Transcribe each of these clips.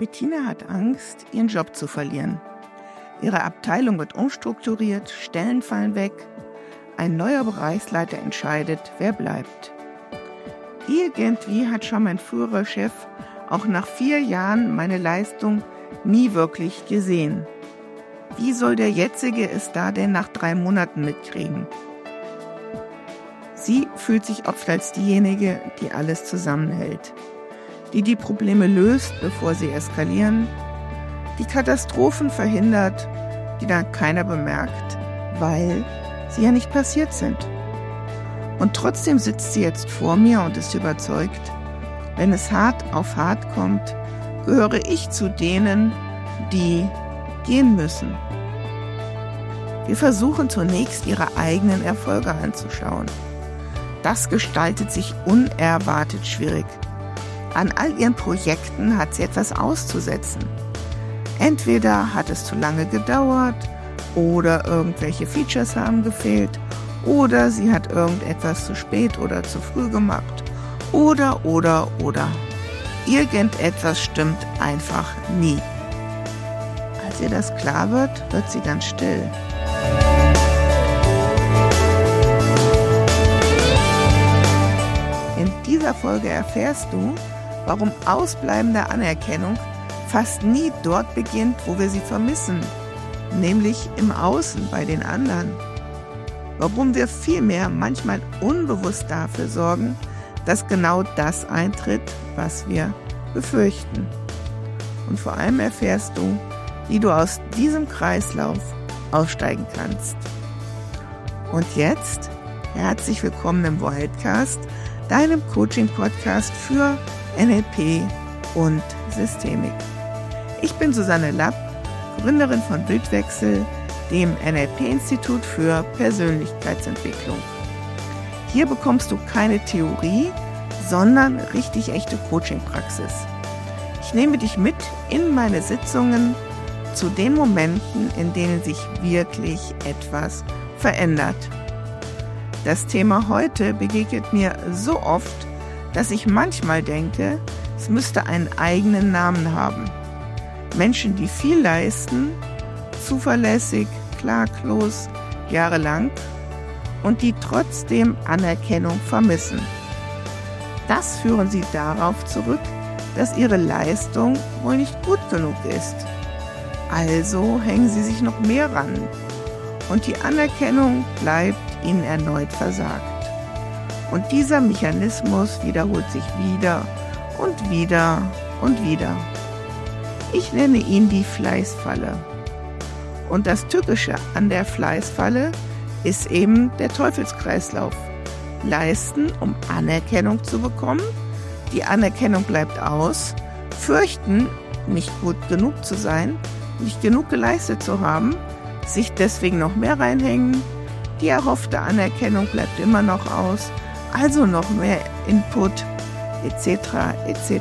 Bettina hat Angst, ihren Job zu verlieren. Ihre Abteilung wird umstrukturiert, Stellen fallen weg. Ein neuer Bereichsleiter entscheidet, wer bleibt. Irgendwie hat schon mein früherer Chef auch nach 4 Jahren meine Leistung nie wirklich gesehen. Wie soll der jetzige es da denn nach 3 Monaten mitkriegen? Sie fühlt sich oft als diejenige, die alles zusammenhält, die Probleme löst, bevor sie eskalieren, die Katastrophen verhindert, die dann keiner bemerkt, weil sie ja nicht passiert sind. Und trotzdem sitzt sie jetzt vor mir und ist überzeugt, wenn es hart auf hart kommt, gehöre ich zu denen, die gehen müssen. Wir versuchen zunächst, ihre eigenen Erfolge anzuschauen. Das gestaltet sich unerwartet schwierig. An all ihren Projekten hat sie etwas auszusetzen. Entweder hat es zu lange gedauert oder irgendwelche Features haben gefehlt oder sie hat irgendetwas zu spät oder zu früh gemacht oder. Irgendetwas stimmt einfach nie. Als ihr das klar wird sie ganz still. In dieser Folge erfährst du, warum ausbleibende Anerkennung fast nie dort beginnt, wo wir sie vermissen, nämlich im Außen bei den anderen. Warum wir vielmehr manchmal unbewusst dafür sorgen, dass genau das eintritt, was wir befürchten. Und vor allem erfährst du, wie du aus diesem Kreislauf aussteigen kannst. Und jetzt herzlich willkommen im Wildcast, deinem Coaching-Podcast für NLP und Systemik. Ich bin Susanne Lapp, Gründerin von Bildwechsel, dem NLP-Institut für Persönlichkeitsentwicklung. Hier bekommst du keine Theorie, sondern richtig echte Coaching-Praxis. Ich nehme dich mit in meine Sitzungen zu den Momenten, in denen sich wirklich etwas verändert. Das Thema heute begegnet mir so oft, dass ich manchmal denke, es müsste einen eigenen Namen haben. Menschen, die viel leisten, zuverlässig, klaglos, jahrelang und die trotzdem Anerkennung vermissen. Das führen sie darauf zurück, dass ihre Leistung wohl nicht gut genug ist. Also hängen sie sich noch mehr ran und die Anerkennung bleibt ihnen erneut versagt. Und dieser Mechanismus wiederholt sich wieder und wieder und wieder. Ich nenne ihn die Fleißfalle. Und das Tückische an der Fleißfalle ist eben der Teufelskreislauf. Leisten, um Anerkennung zu bekommen. Die Anerkennung bleibt aus. Fürchten, nicht gut genug zu sein, nicht genug geleistet zu haben, sich deswegen noch mehr reinhängen. Die erhoffte Anerkennung bleibt immer noch aus. Also noch mehr Input, etc.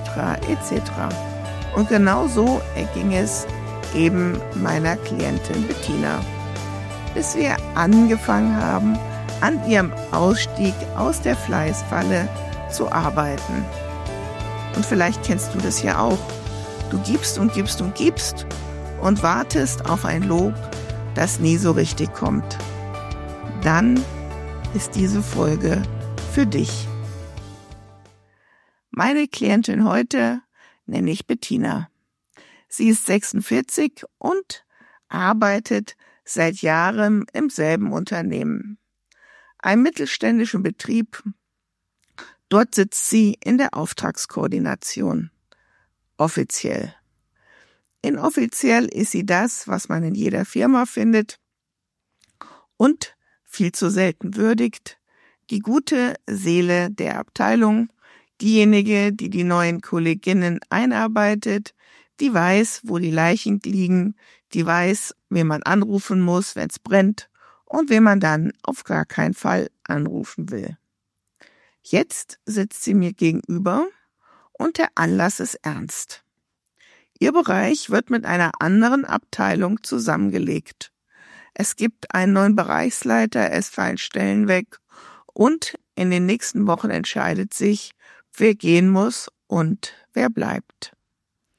Und genau so erging es eben meiner Klientin Bettina, bis wir angefangen haben, an ihrem Ausstieg aus der Fleißfalle zu arbeiten. Und vielleicht kennst du das ja auch. Du gibst und gibst und gibst und wartest auf ein Lob, das nie so richtig kommt. Dann ist diese Folge für dich. Meine Klientin heute nenne ich Bettina. Sie ist 46 und arbeitet seit Jahren im selben Unternehmen. Einem mittelständischen Betrieb. Dort sitzt sie in der Auftragskoordination. Offiziell. Inoffiziell ist sie das, was man in jeder Firma findet und viel zu selten würdigt, die gute Seele der Abteilung, diejenige, die die neuen Kolleginnen einarbeitet, die weiß, wo die Leichen liegen, die weiß, wen man anrufen muss, wenn es brennt und wen man dann auf gar keinen Fall anrufen will. Jetzt sitzt sie mir gegenüber und der Anlass ist ernst. Ihr Bereich wird mit einer anderen Abteilung zusammengelegt. Es gibt einen neuen Bereichsleiter, es fallen Stellen weg und in den nächsten Wochen entscheidet sich, wer gehen muss und wer bleibt.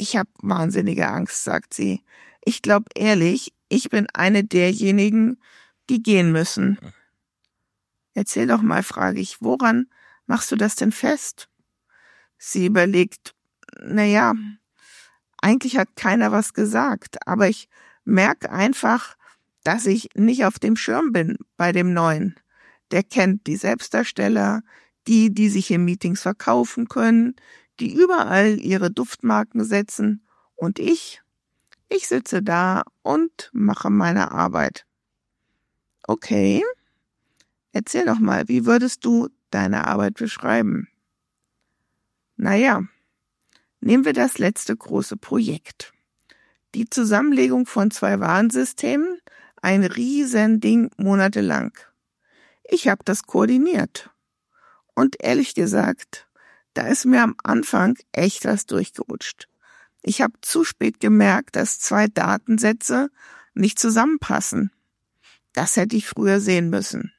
Ich habe wahnsinnige Angst, sagt sie. Ich glaube ehrlich, ich bin eine derjenigen, die gehen müssen. Erzähl doch mal, frage ich, woran machst du das denn fest? Sie überlegt, naja, eigentlich hat keiner was gesagt, aber ich merke einfach, dass ich nicht auf dem Schirm bin bei dem Neuen. Der kennt die Selbstdarsteller, die sich in Meetings verkaufen können, die überall ihre Duftmarken setzen. Und ich sitze da und mache meine Arbeit. Okay, erzähl doch mal, wie würdest du deine Arbeit beschreiben? Naja, nehmen wir das letzte große Projekt. Die Zusammenlegung von 2 Warensystemen, ein Riesending monatelang. Ich habe das koordiniert. Und ehrlich gesagt, da ist mir am Anfang echt was durchgerutscht. Ich habe zu spät gemerkt, dass 2 Datensätze nicht zusammenpassen. Das hätte ich früher sehen müssen.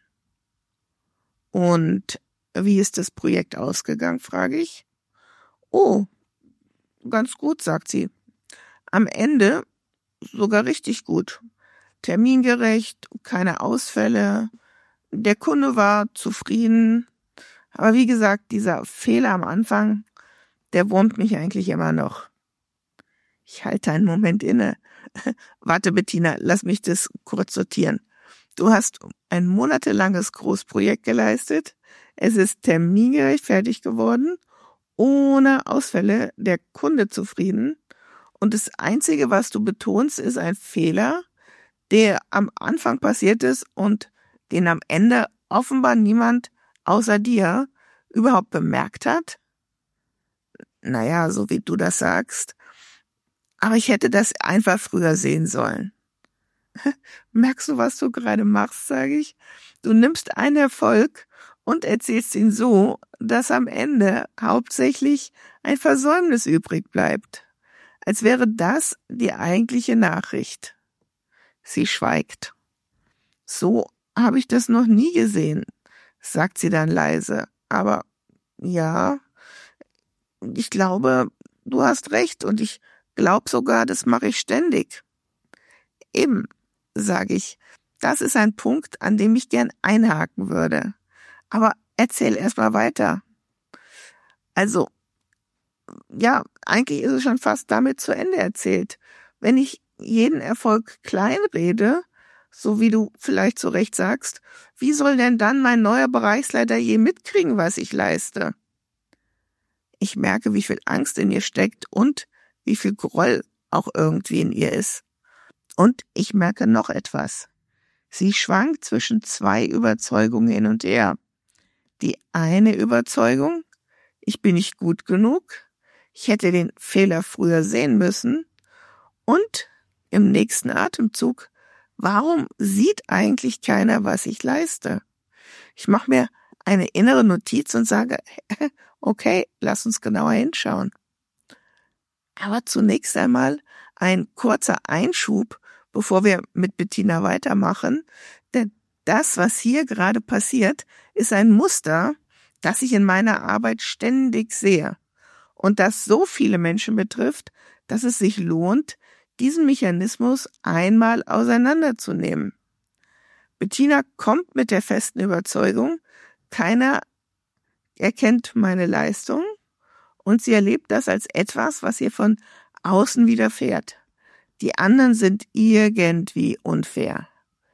Und wie ist das Projekt ausgegangen, frage ich. Oh, ganz gut, sagt sie. Am Ende sogar richtig gut. Termingerecht, keine Ausfälle. Der Kunde war zufrieden. Aber wie gesagt, dieser Fehler am Anfang, der wurmt mich eigentlich immer noch. Ich halte einen Moment inne. Warte, Bettina, lass mich das kurz sortieren. Du hast ein monatelanges Großprojekt geleistet. Es ist termingerecht fertig geworden, ohne Ausfälle, der Kunde zufrieden. Und das Einzige, was du betonst, ist ein Fehler, der am Anfang passiert ist und den am Ende offenbar niemand außer dir überhaupt bemerkt hat? Naja, so wie du das sagst. Aber ich hätte das einfach früher sehen sollen. Merkst du, was du gerade machst, sage ich? Du nimmst einen Erfolg und erzählst ihn so, dass am Ende hauptsächlich ein Versäumnis übrig bleibt. Als wäre das die eigentliche Nachricht. Sie schweigt. So habe ich das noch nie gesehen, sagt sie dann leise. Aber ja, ich glaube, du hast recht und ich glaube sogar, das mache ich ständig. Eben, sage ich, das ist ein Punkt, an dem ich gern einhaken würde. Aber erzähl erst mal weiter. Also, ja, eigentlich ist es schon fast damit zu Ende erzählt. Wenn ich jeden Erfolg kleinrede, so wie du vielleicht zu Recht sagst, wie soll denn dann mein neuer Bereichsleiter je mitkriegen, was ich leiste? Ich merke, wie viel Angst in ihr steckt und wie viel Groll auch irgendwie in ihr ist. Und ich merke noch etwas. Sie schwankt zwischen 2 Überzeugungen hin und her. Die eine Überzeugung, ich bin nicht gut genug, ich hätte den Fehler früher sehen müssen. Und im nächsten Atemzug, warum sieht eigentlich keiner, was ich leiste? Ich mache mir eine innere Notiz und sage, okay, lass uns genauer hinschauen. Aber zunächst einmal ein kurzer Einschub, bevor wir mit Bettina weitermachen. Denn das, was hier gerade passiert, ist ein Muster, das ich in meiner Arbeit ständig sehe. Und das so viele Menschen betrifft, dass es sich lohnt, diesen Mechanismus einmal auseinanderzunehmen. Bettina kommt mit der festen Überzeugung, keiner erkennt meine Leistung und sie erlebt das als etwas, was ihr von außen widerfährt. Die anderen sind irgendwie unfair.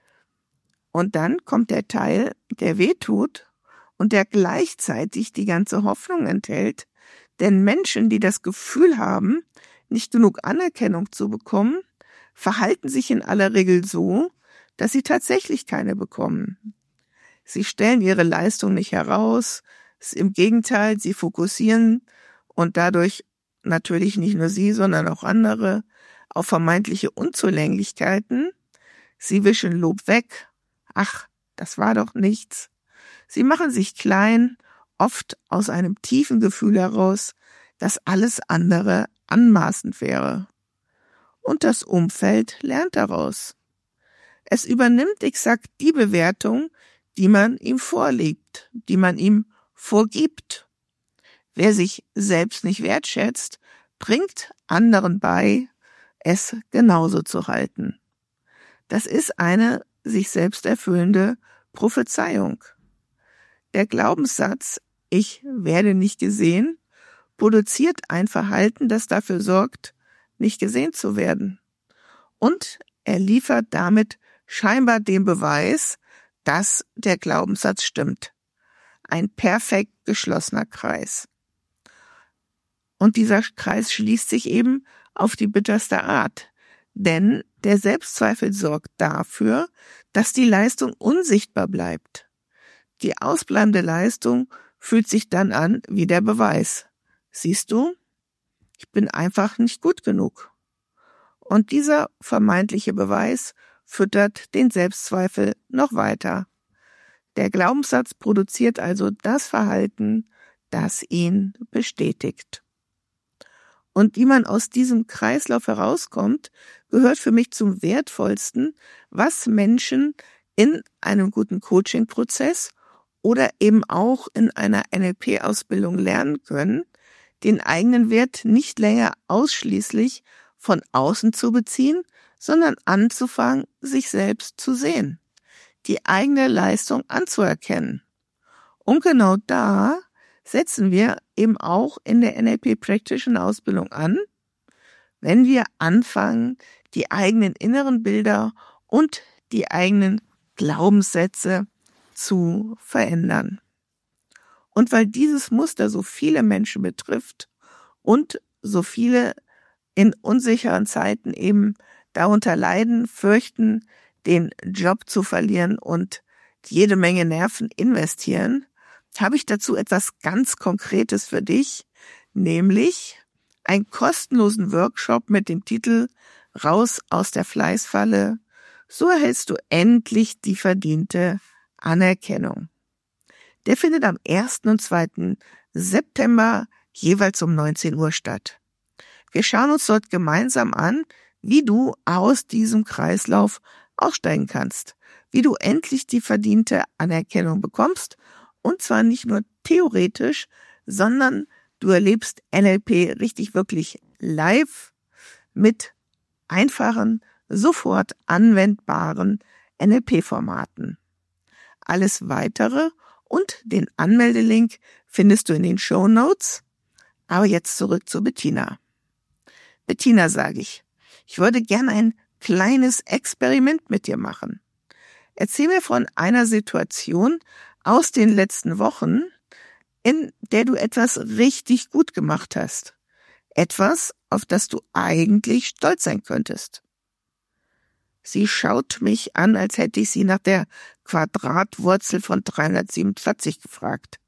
Und dann kommt der Teil, der wehtut und der gleichzeitig die ganze Hoffnung enthält, denn Menschen, die das Gefühl haben, nicht genug Anerkennung zu bekommen, verhalten sich in aller Regel so, dass sie tatsächlich keine bekommen. Sie stellen ihre Leistung nicht heraus, im Gegenteil, sie fokussieren und dadurch natürlich nicht nur sie, sondern auch andere auf vermeintliche Unzulänglichkeiten. Sie wischen Lob weg. Ach, das war doch nichts. Sie machen sich klein, oft aus einem tiefen Gefühl heraus, dass alles andere anmaßend wäre. Und das Umfeld lernt daraus. Es übernimmt exakt die Bewertung, die man ihm vorlegt, die man ihm vorgibt. Wer sich selbst nicht wertschätzt, bringt anderen bei, es genauso zu halten. Das ist eine sich selbst erfüllende Prophezeiung. Der Glaubenssatz, ich werde nicht gesehen, produziert ein Verhalten, das dafür sorgt, nicht gesehen zu werden. Und er liefert damit scheinbar den Beweis, dass der Glaubenssatz stimmt. Ein perfekt geschlossener Kreis. Und dieser Kreis schließt sich eben auf die bitterste Art. Denn der Selbstzweifel sorgt dafür, dass die Leistung unsichtbar bleibt. Die ausbleibende Leistung fühlt sich dann an wie der Beweis. Siehst du, ich bin einfach nicht gut genug. Und dieser vermeintliche Beweis füttert den Selbstzweifel noch weiter. Der Glaubenssatz produziert also das Verhalten, das ihn bestätigt. Und wie man aus diesem Kreislauf herauskommt, gehört für mich zum Wertvollsten, was Menschen in einem guten Coaching-Prozess oder eben auch in einer NLP-Ausbildung lernen können, den eigenen Wert nicht länger ausschließlich von außen zu beziehen, sondern anzufangen, sich selbst zu sehen, die eigene Leistung anzuerkennen. Und genau da setzen wir eben auch in der NLP-praktischen Ausbildung an, wenn wir anfangen, die eigenen inneren Bilder und die eigenen Glaubenssätze zu verändern. Und weil dieses Muster so viele Menschen betrifft und so viele in unsicheren Zeiten eben darunter leiden, fürchten, den Job zu verlieren und jede Menge Nerven investieren, habe ich dazu etwas ganz Konkretes für dich, nämlich einen kostenlosen Workshop mit dem Titel Raus aus der Fleißfalle. So erhältst du endlich die verdiente Anerkennung. Der findet am 1. und 2. September jeweils um 19 Uhr statt. Wir schauen uns dort gemeinsam an, wie du aus diesem Kreislauf aussteigen kannst, wie du endlich die verdiente Anerkennung bekommst, und zwar nicht nur theoretisch, sondern du erlebst NLP richtig wirklich live mit einfachen, sofort anwendbaren NLP-Formaten. Alles Weitere und den Anmeldelink findest du in den Shownotes. Aber jetzt zurück zu Bettina. Bettina, sage ich würde gerne ein kleines Experiment mit dir machen. Erzähl mir von einer Situation aus den letzten Wochen, in der du etwas richtig gut gemacht hast. Etwas, auf das du eigentlich stolz sein könntest. Sie schaut mich an, als hätte ich sie nach der Quadratwurzel von 347 gefragt.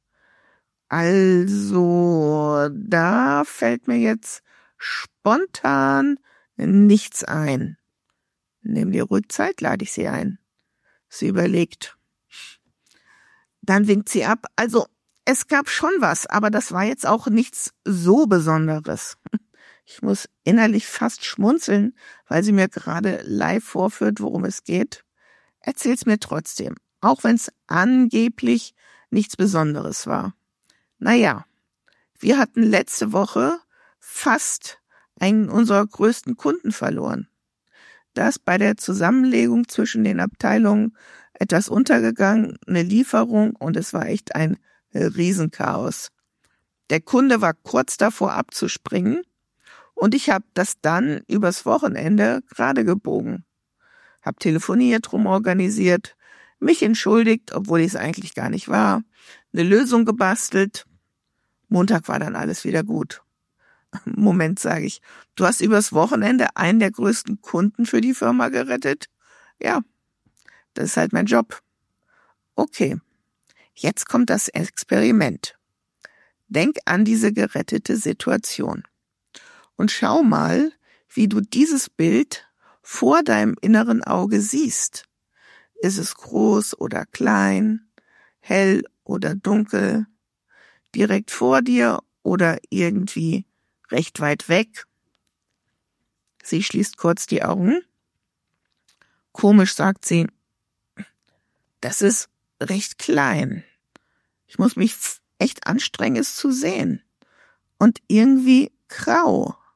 Also, da fällt mir jetzt spontan nichts ein. Nimm dir ruhig Zeit, lade ich sie ein. Sie überlegt. Dann winkt sie ab. Also, es gab schon was, aber das war jetzt auch nichts so Besonderes. Ich muss innerlich fast schmunzeln, weil sie mir gerade live vorführt, worum es geht. Erzähl's mir trotzdem, auch wenn es angeblich nichts Besonderes war. Naja, wir hatten letzte Woche fast einen unserer größten Kunden verloren. Da ist bei der Zusammenlegung zwischen den Abteilungen etwas untergegangen, eine Lieferung, und es war echt ein Riesenchaos. Der Kunde war kurz davor abzuspringen und ich habe das dann übers Wochenende gerade gebogen. Hab telefoniert, rumorganisiert, mich entschuldigt, obwohl ich es eigentlich gar nicht war, eine Lösung gebastelt. Montag war dann alles wieder gut. Moment, sage ich, du hast übers Wochenende einen der größten Kunden für die Firma gerettet? Ja, das ist halt mein Job. Okay, jetzt kommt das Experiment. Denk an diese gerettete Situation und schau mal, wie du dieses Bild vor deinem inneren Auge siehst. Ist es groß oder klein, hell oder dunkel, direkt vor dir oder irgendwie recht weit weg? Sie schließt kurz die Augen. Komisch, sagt sie, das ist recht klein. Ich muss mich echt anstrengen, es zu sehen. Und irgendwie grau.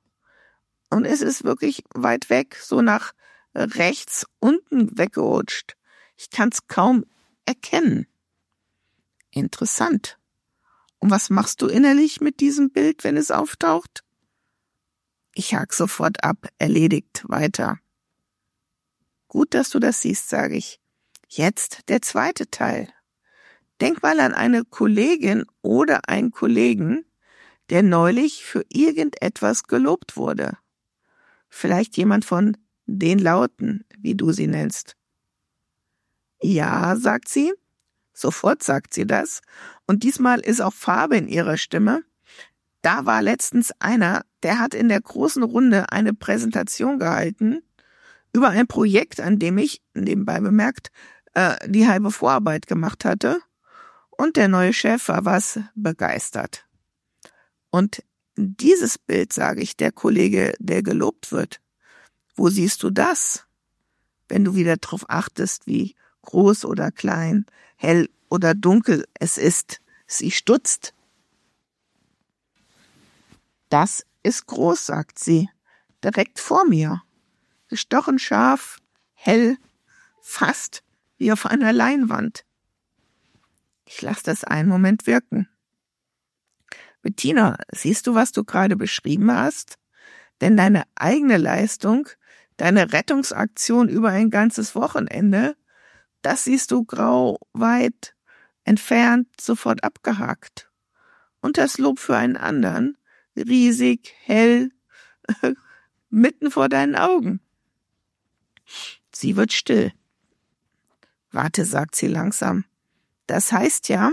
Und es ist wirklich weit weg, so nach rechts unten weggerutscht. Ich kann es kaum erkennen. Interessant. Und was machst du innerlich mit diesem Bild, wenn es auftaucht? Ich hake sofort ab, erledigt, weiter. Gut, dass du das siehst, sage ich. Jetzt der zweite Teil. Denk mal an eine Kollegin oder einen Kollegen, der neulich für irgendetwas gelobt wurde. Vielleicht jemand von den Lauten, wie du sie nennst. Ja, sagt sie. Sofort sagt sie das. Und diesmal ist auch Farbe in ihrer Stimme. Da war letztens einer, der hat in der großen Runde eine Präsentation gehalten über ein Projekt, an dem ich, nebenbei bemerkt, die halbe Vorarbeit gemacht hatte. Und der neue Chef war was begeistert. Und dieses Bild, sage ich, der Kollege, der gelobt wird, wo siehst du das? Wenn du wieder darauf achtest, wie groß oder klein, hell oder dunkel es ist, sie stutzt. Das ist groß, sagt sie, direkt vor mir. Gestochen scharf, hell, fast wie auf einer Leinwand. Ich lasse das einen Moment wirken. Bettina, siehst du, was du gerade beschrieben hast? Denn deine eigene Leistung, deine Rettungsaktion über ein ganzes Wochenende, das siehst du grau, weit, entfernt, sofort abgehakt. Und das Lob für einen anderen, riesig, hell, mitten vor deinen Augen. Sie wird still. Warte, sagt sie langsam. Das heißt ja,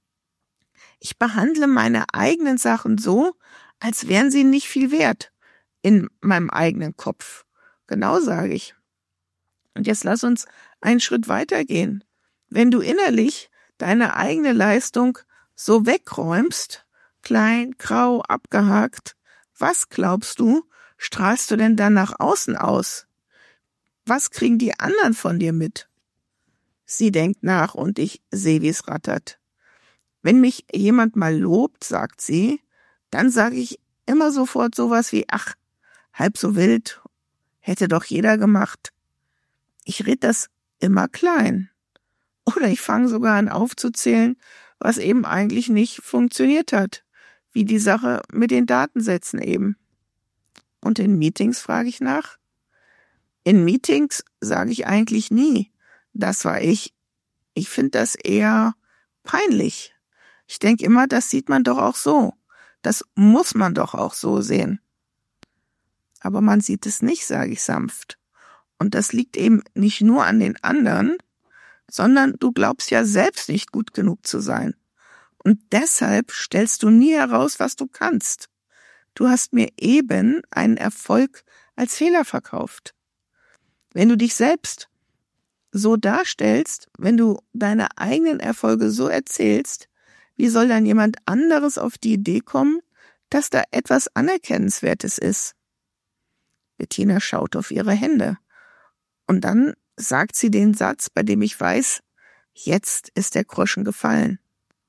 ich behandle meine eigenen Sachen so, als wären sie nicht viel wert in meinem eigenen Kopf. Genau, sage ich. Und jetzt lass uns einen Schritt weitergehen. Wenn du innerlich deine eigene Leistung so wegräumst, klein, grau, abgehakt, was glaubst du, strahlst du denn dann nach außen aus? Was kriegen die anderen von dir mit? Sie denkt nach und ich sehe, wie es rattert. Wenn mich jemand mal lobt, sagt sie, dann sage ich immer sofort sowas wie, ach, halb so wild, hätte doch jeder gemacht. Ich rede das immer klein. Oder ich fange sogar an aufzuzählen, was eben eigentlich nicht funktioniert hat, wie die Sache mit den Datensätzen eben. Und in Meetings frage ich nach. In Meetings sage ich eigentlich nie, das war ich. Ich finde das eher peinlich. Ich denke immer, das sieht man doch auch so. Das muss man doch auch so sehen. Aber man sieht es nicht, sage ich sanft. Und das liegt eben nicht nur an den anderen, sondern du glaubst ja selbst nicht gut genug zu sein. Und deshalb stellst du nie heraus, was du kannst. Du hast mir eben einen Erfolg als Fehler verkauft. Wenn du dich selbst so darstellst, wenn du deine eigenen Erfolge so erzählst, wie soll dann jemand anderes auf die Idee kommen, dass da etwas Anerkennenswertes ist? Bettina schaut auf ihre Hände. Und dann sagt sie den Satz, bei dem ich weiß, jetzt ist der Groschen gefallen.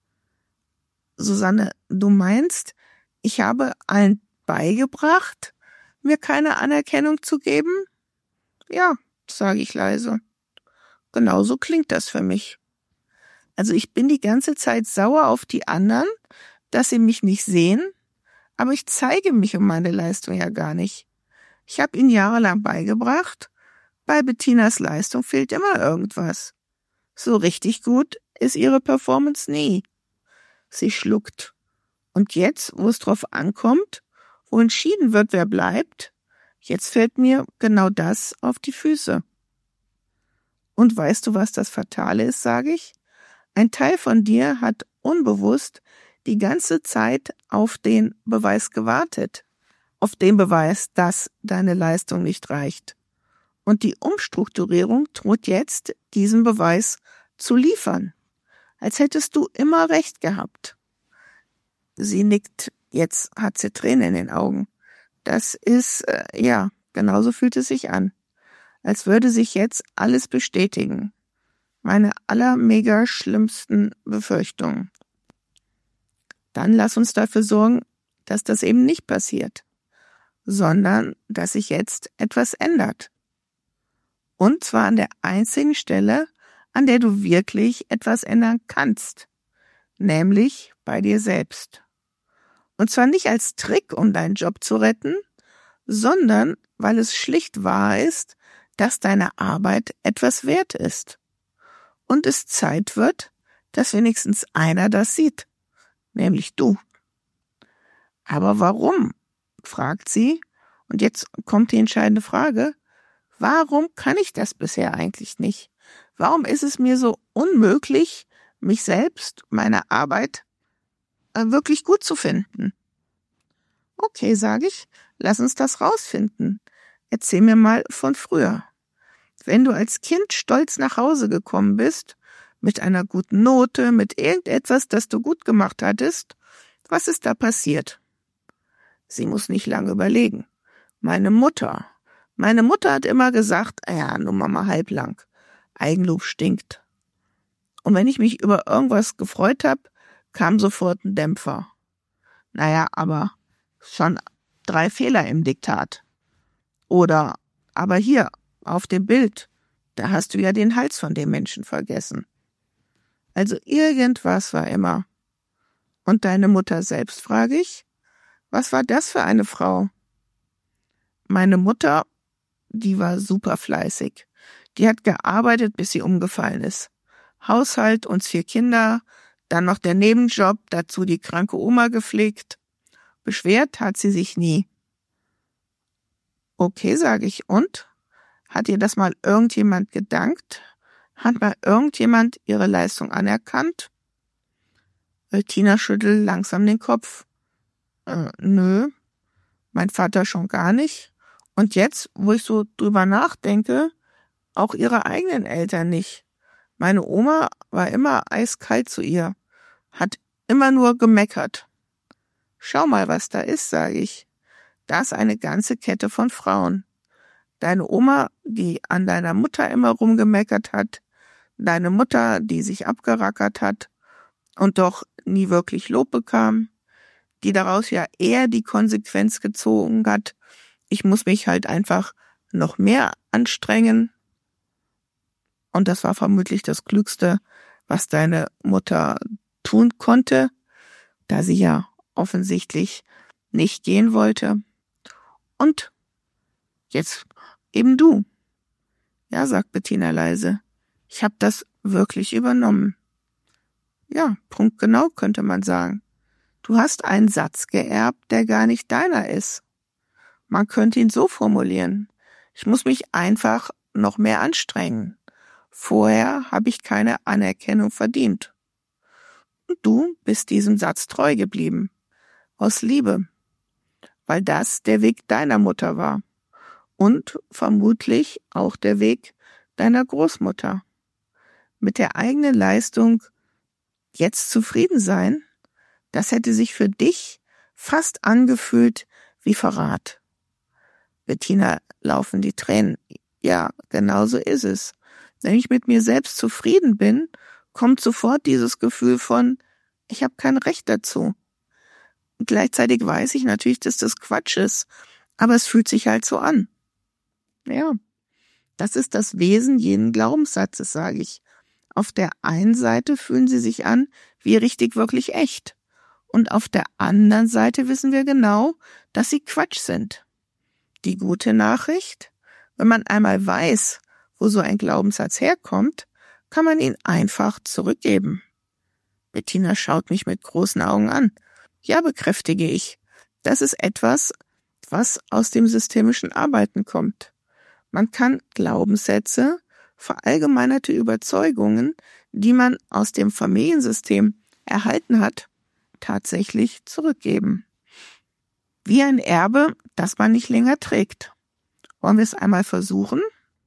Susanne, du meinst, ich habe allen beigebracht, mir keine Anerkennung zu geben? Ja, sage ich leise. Genauso klingt das für mich. Also ich bin die ganze Zeit sauer auf die anderen, dass sie mich nicht sehen, aber ich zeige mich um meine Leistung ja gar nicht. Ich habe ihnen jahrelang beigebracht, bei Bettinas Leistung fehlt immer irgendwas. So richtig gut ist ihre Performance nie. Sie schluckt. Und jetzt, wo es drauf ankommt, wo entschieden wird, wer bleibt, jetzt fällt mir genau das auf die Füße. Und weißt du, was das Fatale ist, sage ich? Ein Teil von dir hat unbewusst die ganze Zeit auf den Beweis gewartet. Auf den Beweis, dass deine Leistung nicht reicht. Und die Umstrukturierung droht jetzt, diesen Beweis zu liefern. Als hättest du immer recht gehabt. Sie nickt, jetzt hat sie Tränen in den Augen. Das ist, genauso fühlt es sich an. Als würde sich jetzt alles bestätigen. Meine allermega schlimmsten Befürchtungen. Dann lass uns dafür sorgen, dass das eben nicht passiert. sondern dass sich jetzt etwas ändert. Und zwar an der einzigen Stelle, an der du wirklich etwas ändern kannst, nämlich bei dir selbst. Und zwar nicht als Trick, um deinen Job zu retten, sondern weil es schlicht wahr ist, dass deine Arbeit etwas wert ist. Und es Zeit wird, dass wenigstens einer das sieht, nämlich du. Aber warum? Fragt sie. Und jetzt kommt die entscheidende Frage. Warum kann ich das bisher eigentlich nicht? Warum ist es mir so unmöglich, mich selbst, meine Arbeit wirklich gut zu finden? Okay, sage ich, lass uns das rausfinden. Erzähl mir mal von früher. Wenn du als Kind stolz nach Hause gekommen bist, mit einer guten Note, mit irgendetwas, das du gut gemacht hattest, was ist da passiert? Sie muss nicht lange überlegen. Meine Mutter hat immer gesagt, ja, nur Mama halblang. Eigenlob stinkt. Und wenn ich mich über irgendwas gefreut habe, kam sofort ein Dämpfer. Naja, aber schon 3 Fehler im Diktat. Oder, aber hier, auf dem Bild, da hast du ja den Hals von dem Menschen vergessen. Also irgendwas war immer. Und deine Mutter selbst, frage ich, was war das für eine Frau? Meine Mutter, die war super fleißig. Die hat gearbeitet, bis sie umgefallen ist. Haushalt, uns 4 Kinder, dann noch der Nebenjob, dazu die kranke Oma gepflegt. Beschwert hat sie sich nie. Okay, sage ich, und? Hat ihr das mal irgendjemand gedankt? Hat mal irgendjemand ihre Leistung anerkannt? Tina schüttelt langsam den Kopf. Nö, mein Vater schon gar nicht. Und jetzt, wo ich so drüber nachdenke, auch ihre eigenen Eltern nicht. Meine Oma war immer eiskalt zu ihr, hat immer nur gemeckert. Schau mal, was da ist, sage ich. Da ist eine ganze Kette von Frauen. Deine Oma, die an deiner Mutter immer rumgemeckert hat, deine Mutter, die sich abgerackert hat und doch nie wirklich Lob bekam, die daraus ja eher die Konsequenz gezogen hat, ich muss mich halt einfach noch mehr anstrengen. Und das war vermutlich das Klügste, was deine Mutter tun konnte, da sie ja offensichtlich nicht gehen wollte. Und jetzt eben du. Ja, sagt Bettina leise. Ich habe das wirklich übernommen. Ja, punktgenau könnte man sagen. Du hast einen Satz geerbt, der gar nicht deiner ist. Man könnte ihn so formulieren. Ich muss mich einfach noch mehr anstrengen. Vorher habe ich keine Anerkennung verdient. Und du bist diesem Satz treu geblieben. Aus Liebe. Weil das der Weg deiner Mutter war. Und vermutlich auch der Weg deiner Großmutter. Mit der eigenen Leistung jetzt zufrieden sein, das hätte sich für dich fast angefühlt wie Verrat. Bettina laufen die Tränen. Ja, genau so ist es. Wenn ich mit mir selbst zufrieden bin, kommt sofort dieses Gefühl von, ich habe kein Recht dazu. Und gleichzeitig weiß ich natürlich, dass das Quatsch ist, aber es fühlt sich halt so an. Ja, das ist das Wesen jeden Glaubenssatzes, sage ich. Auf der einen Seite fühlen sie sich an wie richtig wirklich echt. Und auf der anderen Seite wissen wir genau, dass sie Quatsch sind. Die gute Nachricht, wenn man einmal weiß, wo so ein Glaubenssatz herkommt, kann man ihn einfach zurückgeben. Bettina schaut mich mit großen Augen an. Ja, bekräftige ich. Das ist etwas, was aus dem systemischen Arbeiten kommt. Man kann Glaubenssätze, verallgemeinerte Überzeugungen, die man aus dem Familiensystem erhalten hat, tatsächlich zurückgeben. Wie ein Erbe, das man nicht länger trägt. Wollen wir es einmal versuchen?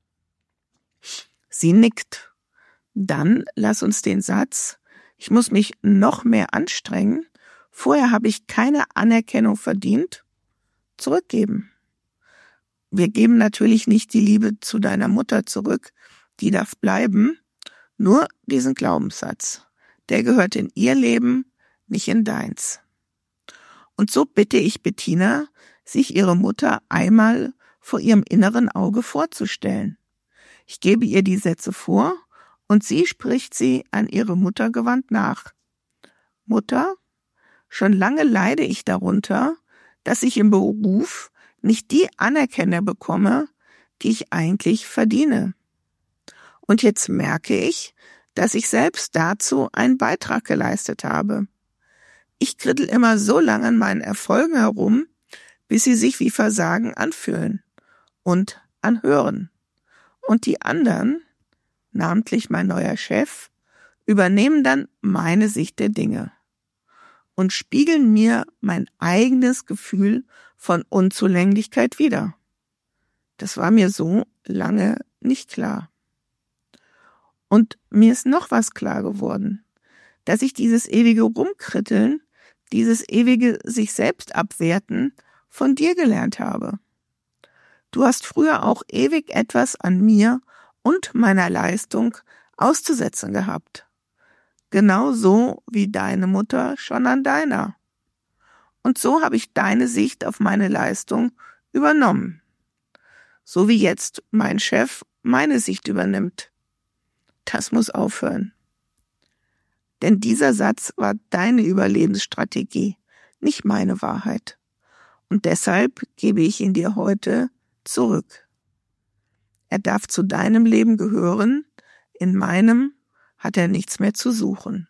Sie nickt. Dann lass uns den Satz, ich muss mich noch mehr anstrengen, vorher habe ich keine Anerkennung verdient, zurückgeben. Wir geben natürlich nicht die Liebe zu deiner Mutter zurück, die darf bleiben, nur diesen Glaubenssatz. Der gehört in ihr Leben, nicht in deins. Und so bitte ich Bettina, sich ihre Mutter einmal vor ihrem inneren Auge vorzustellen. Ich gebe ihr die Sätze vor und sie spricht sie an ihre Mutter gewandt nach. Mutter, schon lange leide ich darunter, dass ich im Beruf nicht die Anerkennung bekomme, die ich eigentlich verdiene. Und jetzt merke ich, dass ich selbst dazu einen Beitrag geleistet habe. Ich krittel immer so lange an meinen Erfolgen herum, bis sie sich wie Versagen anfühlen und anhören. Und die anderen, namentlich mein neuer Chef, übernehmen dann meine Sicht der Dinge und spiegeln mir mein eigenes Gefühl von Unzulänglichkeit wider. Das war mir so lange nicht klar. Und mir ist noch was klar geworden, dass ich dieses ewige Rumkritteln, dieses ewige sich selbst abwerten von dir gelernt habe. Du hast früher auch ewig etwas an mir und meiner Leistung auszusetzen gehabt. Genauso wie deine Mutter schon an deiner. Und so habe ich deine Sicht auf meine Leistung übernommen. So wie jetzt mein Chef meine Sicht übernimmt. Das muss aufhören. Denn dieser Satz war deine Überlebensstrategie, nicht meine Wahrheit. Und deshalb gebe ich ihn dir heute zurück. Er darf zu deinem Leben gehören, in meinem hat er nichts mehr zu suchen.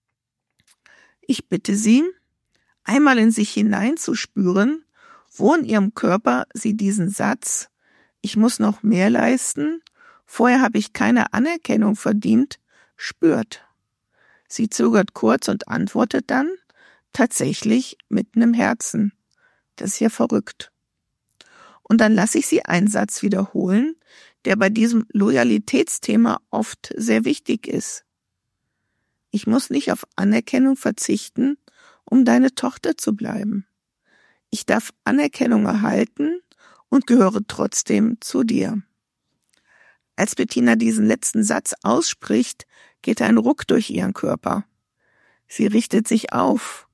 Ich bitte Sie, einmal in sich hineinzuspüren, wo in Ihrem Körper Sie diesen Satz, ich muss noch mehr leisten, vorher habe ich keine Anerkennung verdient, spürt. Sie zögert kurz und antwortet dann, tatsächlich mitten im Herzen. Das ist ja verrückt. Und dann lasse ich Sie einen Satz wiederholen, der bei diesem Loyalitätsthema oft sehr wichtig ist. Ich muss nicht auf Anerkennung verzichten, um deine Tochter zu bleiben. Ich darf Anerkennung erhalten und gehöre trotzdem zu dir. Als Bettina diesen letzten Satz ausspricht, geht ein Ruck durch ihren Körper. Sie richtet sich auf.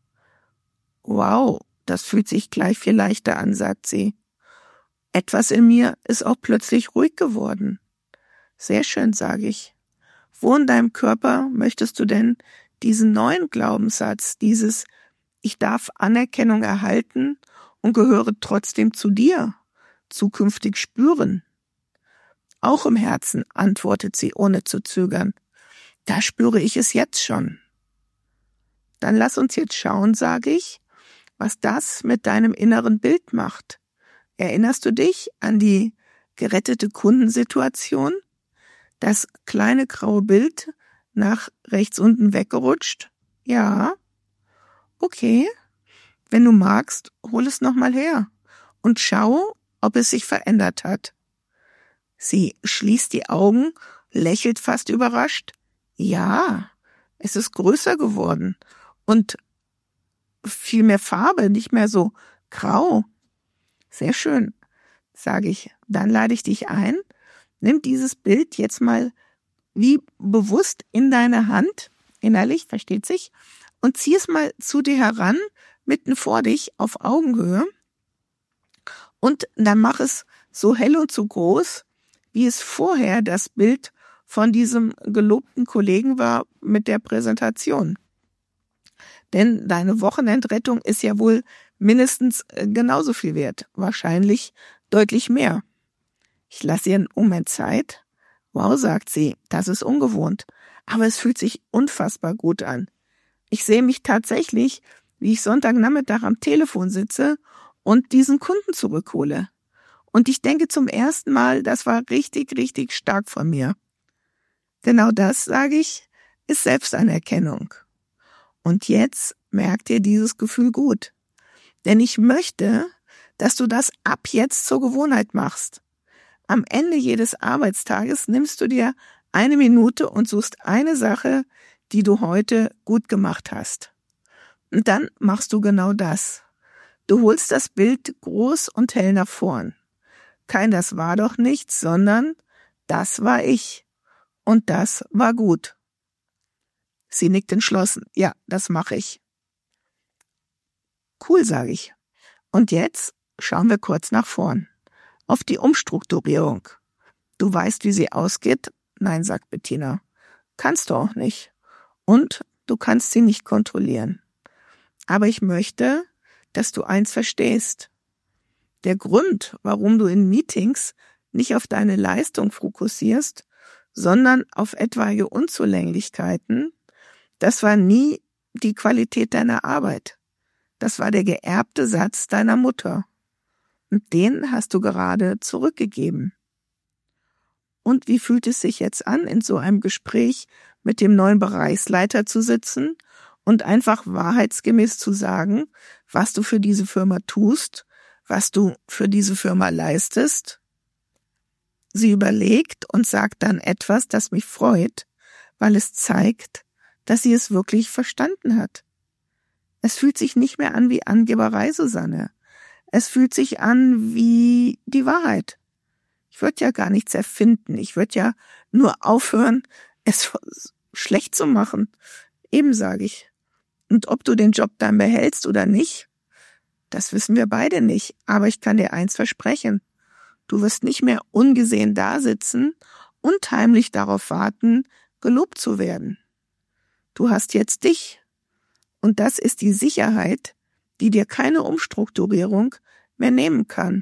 Wow, das fühlt sich gleich viel leichter an, sagt sie. Etwas in mir ist auch plötzlich ruhig geworden. Sehr schön, sage ich. Wo in deinem Körper möchtest du denn diesen neuen Glaubenssatz, dieses Ich darf Anerkennung erhalten und gehöre trotzdem zu dir, zukünftig spüren? Auch im Herzen, antwortet sie ohne zu zögern. Da spüre ich es jetzt schon. Dann lass uns jetzt schauen, sage ich, was das mit deinem inneren Bild macht. Erinnerst du dich an die gerettete Kundensituation? Das kleine graue Bild nach rechts unten weggerutscht? Ja. Okay. Wenn du magst, hol es nochmal her und schau, ob es sich verändert hat. Sie schließt die Augen, lächelt fast überrascht. Ja, es ist größer geworden und viel mehr Farbe, nicht mehr so grau. Sehr schön, sage ich. Dann lade ich dich ein. Nimm dieses Bild jetzt mal wie bewusst in deine Hand, innerlich, versteht sich, und zieh es mal zu dir heran, mitten vor dich, auf Augenhöhe. Und dann mach es so hell und so groß, wie es vorher das Bild von diesem gelobten Kollegen war mit der Präsentation. Denn deine Wochenendrettung ist ja wohl mindestens genauso viel wert, wahrscheinlich deutlich mehr. Ich lasse ihr einen Moment Zeit. Wow, sagt sie, das ist ungewohnt, aber es fühlt sich unfassbar gut an. Ich sehe mich tatsächlich, wie ich Sonntagnachmittag am Telefon sitze und diesen Kunden zurückhole. Und ich denke zum ersten Mal, das war richtig, richtig stark von mir. Genau das, sage ich, ist Selbstanerkennung. Und jetzt merkt ihr dieses Gefühl gut. Denn ich möchte, dass du das ab jetzt zur Gewohnheit machst. Am Ende jedes Arbeitstages nimmst du dir 1 Minute und suchst eine Sache, die du heute gut gemacht hast. Und dann machst du genau das. Du holst das Bild groß und hell nach vorn. Kein das war doch nichts, sondern das war ich. Und das war gut. Sie nickt entschlossen. Ja, das mache ich. Cool, sage ich. Und jetzt schauen wir kurz nach vorn. Auf die Umstrukturierung. Du weißt, wie sie ausgeht? Nein, sagt Bettina. Kannst du auch nicht. Und du kannst sie nicht kontrollieren. Aber ich möchte, dass du eins verstehst. Der Grund, warum du in Meetings nicht auf deine Leistung fokussierst, sondern auf etwaige Unzulänglichkeiten, das war nie die Qualität deiner Arbeit. Das war der geerbte Satz deiner Mutter. Und den hast du gerade zurückgegeben. Und wie fühlt es sich jetzt an, in so einem Gespräch mit dem neuen Bereichsleiter zu sitzen und einfach wahrheitsgemäß zu sagen, was du für diese Firma tust, was du für diese Firma leistest? Sie überlegt und sagt dann etwas, das mich freut, weil es zeigt, dass sie es wirklich verstanden hat. Es fühlt sich nicht mehr an wie Angeberei, Susanne. Es fühlt sich an wie die Wahrheit. Ich würde ja gar nichts erfinden. Ich würde ja nur aufhören, es schlecht zu machen. Eben sage ich. Und ob du den Job dann behältst oder nicht, das wissen wir beide nicht. Aber ich kann dir eins versprechen. Du wirst nicht mehr ungesehen dasitzen und heimlich darauf warten, gelobt zu werden. Du hast jetzt dich. Und das ist die Sicherheit, die dir keine Umstrukturierung mehr nehmen kann.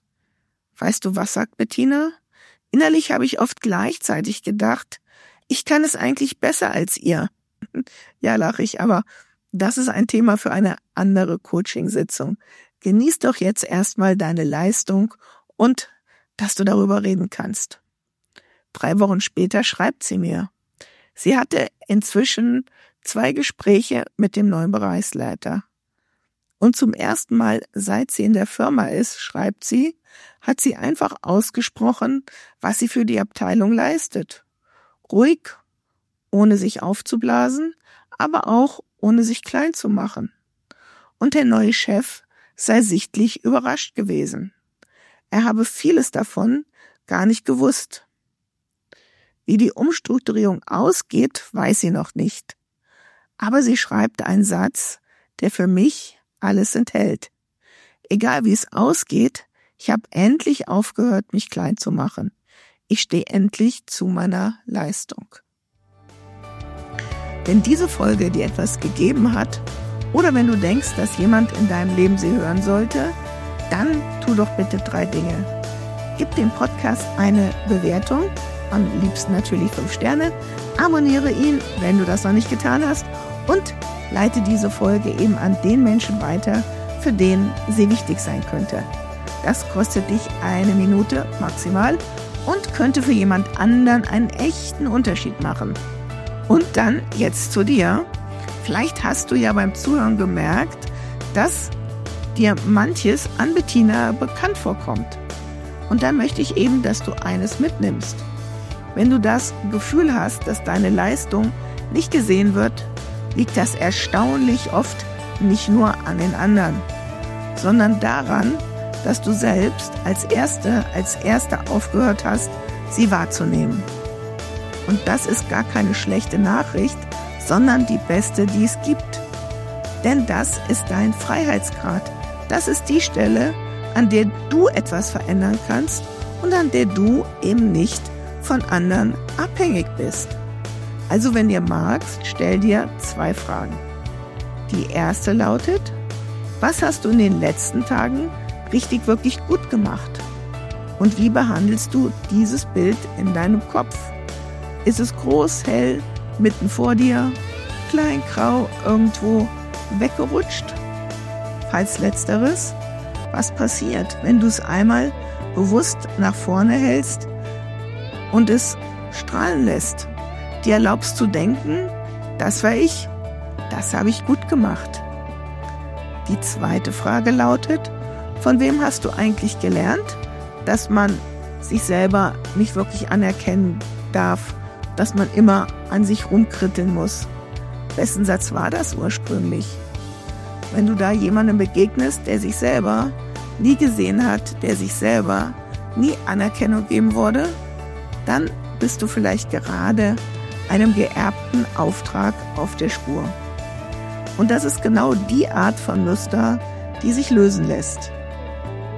Weißt du, was sagt Bettina? Innerlich habe ich oft gleichzeitig gedacht, ich kann es eigentlich besser als ihr. Ja, lache ich, aber das ist ein Thema für eine andere Coaching-Sitzung. Genieß doch jetzt erstmal deine Leistung und dass du darüber reden kannst. 3 Wochen später schreibt sie mir. Sie hatte inzwischen 2 Gespräche mit dem neuen Bereichsleiter. Und zum ersten Mal, seit sie in der Firma ist, schreibt sie, hat sie einfach ausgesprochen, was sie für die Abteilung leistet. Ruhig, ohne sich aufzublasen, aber auch ohne sich klein zu machen. Und der neue Chef sei sichtlich überrascht gewesen. Er habe vieles davon gar nicht gewusst. Wie die Umstrukturierung ausgeht, weiß sie noch nicht. Aber sie schreibt einen Satz, der für mich alles enthält. Egal wie es ausgeht, ich habe endlich aufgehört, mich klein zu machen. Ich stehe endlich zu meiner Leistung. Wenn diese Folge dir etwas gegeben hat oder wenn du denkst, dass jemand in deinem Leben sie hören sollte, dann tu doch bitte 3 Dinge. Gib dem Podcast eine Bewertung, am liebsten natürlich 5 Sterne, abonniere ihn, wenn du das noch nicht getan hast und leite diese Folge eben an den Menschen weiter, für den sie wichtig sein könnte. Das kostet dich 1 Minute maximal und könnte für jemand anderen einen echten Unterschied machen. Und dann jetzt zu dir. Vielleicht hast du ja beim Zuhören gemerkt, dass dir manches an Bettina bekannt vorkommt. Und dann möchte ich eben, dass du eines mitnimmst. Wenn du das Gefühl hast, dass deine Leistung nicht gesehen wird, liegt das erstaunlich oft nicht nur an den anderen, sondern daran, dass du selbst als Erster aufgehört hast, sie wahrzunehmen. Und das ist gar keine schlechte Nachricht, sondern die beste, die es gibt. Denn das ist dein Freiheitsgrad. Das ist die Stelle, an der du etwas verändern kannst und an der du eben nicht von anderen abhängig bist. Also wenn dir magst, stell dir 2 Fragen. Die erste lautet, was hast du in den letzten Tagen wirklich gut gemacht? Und wie behandelst du dieses Bild in deinem Kopf? Ist es groß, hell, mitten vor dir, klein, grau, irgendwo weggerutscht? Falls letzteres, was passiert, wenn du es einmal bewusst nach vorne hältst und es strahlen lässt? Dir erlaubst zu denken, das war ich, das habe ich gut gemacht. Die zweite Frage lautet, von wem hast du eigentlich gelernt, dass man sich selber nicht wirklich anerkennen darf, dass man immer an sich rumkritteln muss? Wessen Satz war das ursprünglich? Wenn du da jemandem begegnest, der sich selber nie gesehen hat, der sich selber nie Anerkennung geben wurde, dann bist du vielleicht gerade einem geerbten Auftrag auf der Spur. Und das ist genau die Art von Muster, die sich lösen lässt.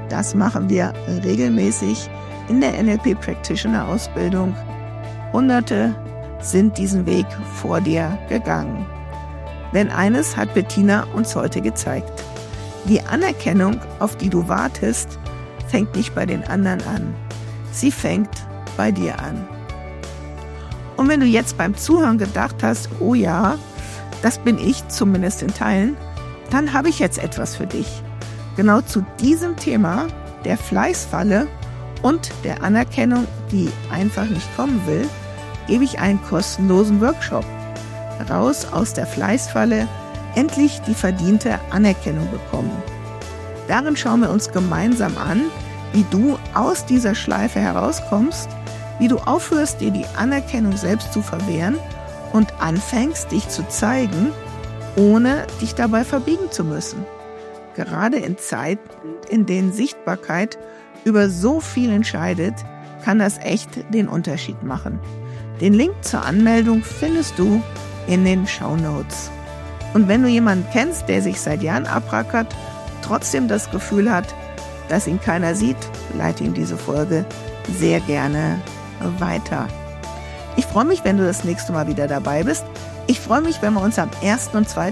Das machen wir regelmäßig in der NLP Practitioner Ausbildung. Hunderte sind diesen Weg vor dir gegangen. Denn eines hat Bettina uns heute gezeigt. Die Anerkennung, auf die du wartest, fängt nicht bei den anderen an. Sie fängt bei dir an. Und wenn du jetzt beim Zuhören gedacht hast, oh ja, das bin ich zumindest in Teilen, dann habe ich jetzt etwas für dich. Genau zu diesem Thema, der Fleißfalle und der Anerkennung, die einfach nicht kommen will, gebe ich einen kostenlosen Workshop. Raus aus der Fleißfalle, endlich die verdiente Anerkennung bekommen. Darin schauen wir uns gemeinsam an, wie du aus dieser Schleife herauskommst, wie du aufhörst, dir die Anerkennung selbst zu verwehren und anfängst, dich zu zeigen, ohne dich dabei verbiegen zu müssen. Gerade in Zeiten, in denen Sichtbarkeit über so viel entscheidet, kann das echt den Unterschied machen. Den Link zur Anmeldung findest du in den Shownotes. Und wenn du jemanden kennst, der sich seit Jahren abrackert, trotzdem das Gefühl hat, dass ihn keiner sieht, leite ihm diese Folge sehr gerne weiter. Ich freue mich, wenn du das nächste Mal wieder dabei bist. Ich freue mich, wenn wir uns am 1. und 2.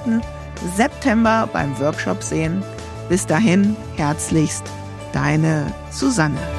September beim Workshop sehen. Bis dahin, herzlichst, deine Susanne.